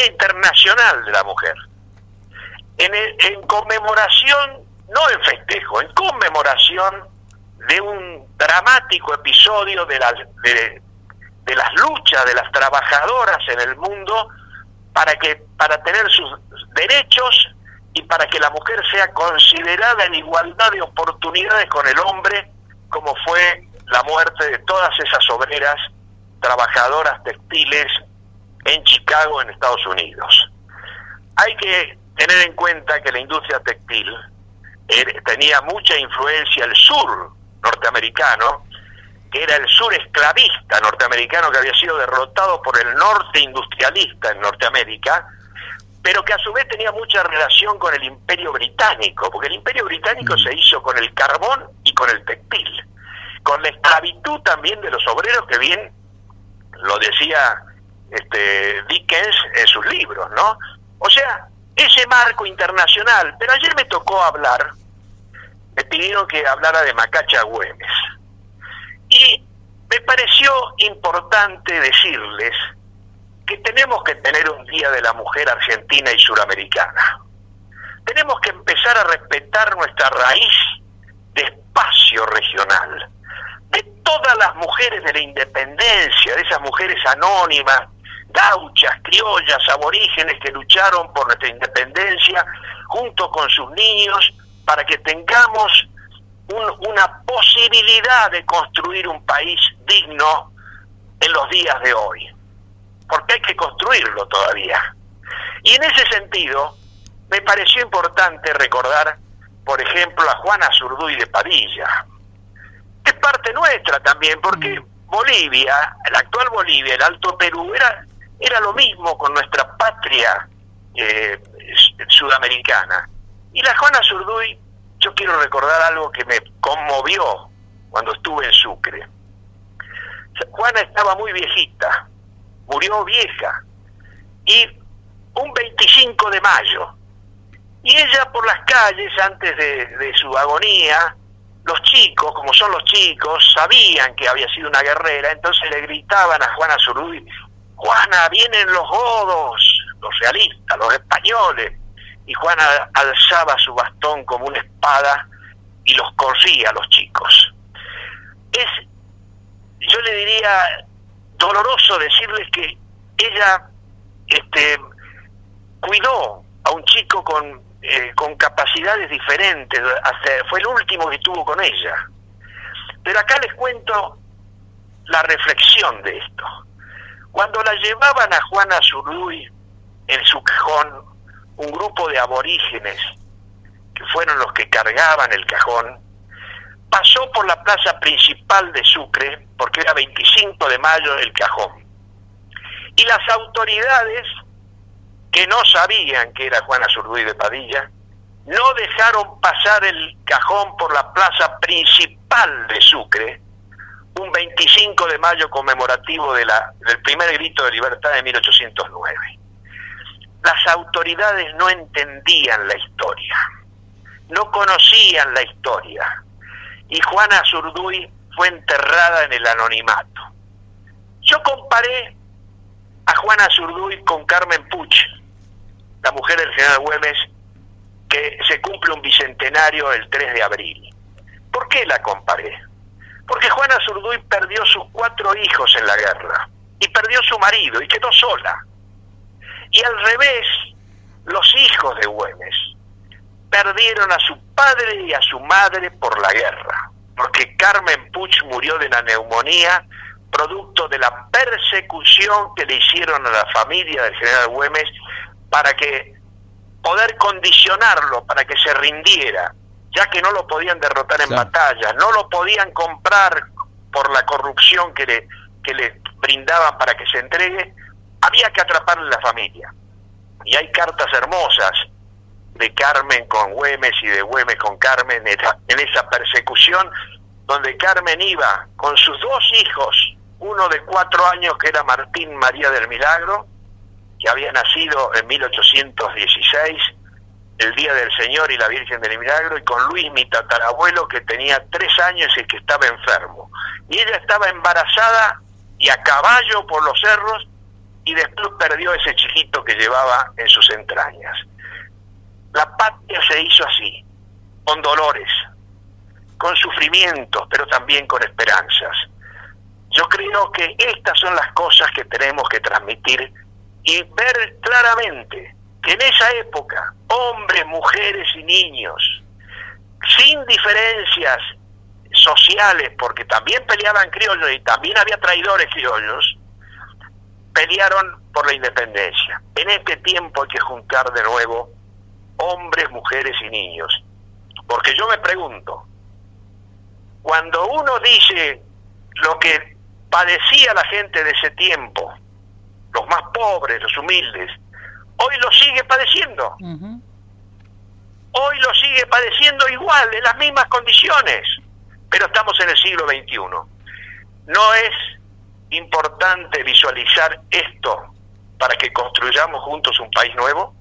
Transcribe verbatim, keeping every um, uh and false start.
Internacional de la Mujer, en, el, en conmemoración, no en festejo, en conmemoración de un dramático episodio de, la, de, de las luchas de las trabajadoras en el mundo para que para tener sus derechos y para que la mujer sea considerada en igualdad de oportunidades con el hombre, como fue la muerte de todas esas obreras trabajadoras textiles en Chicago, en Estados Unidos. Hay que tener en cuenta que la industria textil eh, tenía mucha influencia el sur norteamericano, que era el sur esclavista norteamericano que había sido derrotado por el norte industrialista en Norteamérica, pero que a su vez tenía mucha relación con el Imperio Británico, porque el Imperio Británico mm. se hizo con el carbón y con el textil, con la esclavitud también de los obreros, que bien lo decía este Dickens en sus libros, ¿no? O sea, ese marco internacional. Pero ayer me tocó hablar, me pidieron que hablara de Macacha Güemes, y me pareció importante decirles que tenemos que tener un Día de la Mujer argentina y suramericana. Tenemos que empezar a respetar nuestra raíz de espacio regional, de todas las mujeres de la independencia, de esas mujeres anónimas, gauchas, criollas, aborígenes que lucharon por nuestra independencia junto con sus niños para que tengamos un, una posibilidad de construir un país digno en los días de hoy, porque hay que construirlo todavía. Y en ese sentido me pareció importante recordar, por ejemplo, a Juana Zurduy de Padilla, que es parte nuestra también, porque Bolivia, la actual Bolivia, el Alto Perú, era era lo mismo con nuestra patria eh, sudamericana. Y la Juana Zurduy, yo quiero recordar algo que me conmovió cuando estuve en Sucre. Juana estaba muy viejita, murió vieja, y un veinticinco de mayo, y ella por las calles, antes de, de su agonía, los chicos, como son los chicos, sabían que había sido una guerrera, entonces le gritaban a Juana Zurduy: Juana, vienen los godos, los realistas, los españoles. Y Juana alzaba su bastón como una espada y los corría a los chicos. Es, yo le diría, doloroso decirles que ella este, cuidó a un chico con, eh, con capacidades diferentes, hasta, fue el último que estuvo con ella. Pero acá les cuento la reflexión de esto. Cuando la llevaban a Juana Zurduy en su cajón, un grupo de aborígenes, que fueron los que cargaban el cajón, pasó por la plaza principal de Sucre, porque era veinticinco de mayo el cajón. Y las autoridades, que no sabían que era Juana Zurduy de Padilla, no dejaron pasar el cajón por la plaza principal de Sucre, un veinticinco de mayo conmemorativo de la, del primer grito de libertad de mil ochocientos nueve. Las autoridades no entendían la historia, no conocían la historia, y Juana Zurduy fue enterrada en el anonimato. Yo comparé a Juana Zurduy con Carmen Puch, la mujer del general Güemes, que se cumple un bicentenario el tres de abril. ¿Por qué la comparé? Porque Juana Zurduy perdió sus cuatro hijos en la guerra, y perdió su marido, y quedó sola. Y al revés, los hijos de Güemes perdieron a su padre y a su madre por la guerra, porque Carmen Puch murió de una neumonía producto de la persecución que le hicieron a la familia del general Güemes para que poder condicionarlo, para que se rindiera, ya que no lo podían derrotar en claro. batallas, no lo podían comprar por la corrupción que le, que le brindaban para que se entregue, había que atraparle a la familia. Y hay cartas hermosas de Carmen con Güemes y de Güemes con Carmen en esa persecución, donde Carmen iba con sus dos hijos, uno de cuatro años que era Martín María del Milagro, que había nacido en mil ochocientos dieciséis, el Día del Señor y la Virgen del Milagro, y con Luis, mi tatarabuelo, que tenía tres años y que estaba enfermo. Y ella estaba embarazada y a caballo por los cerros, y después perdió ese chiquito que llevaba en sus entrañas. La patria se hizo así, con dolores, con sufrimientos, pero también con esperanzas. Yo creo que estas son las cosas que tenemos que transmitir y ver claramente que en esa época, hombres, mujeres y niños, sin diferencias sociales, porque también peleaban criollos y también había traidores criollos, pelearon por la independencia. En este tiempo hay que juntar de nuevo hombres, mujeres y niños. Porque yo me pregunto, cuando uno dice lo que padecía la gente de ese tiempo, los más pobres, los humildes, hoy lo sigue padeciendo. Uh-huh. Hoy lo sigue padeciendo igual, en las mismas condiciones, pero estamos en el siglo veintiuno. ¿No es importante visualizar esto para que construyamos juntos un país nuevo?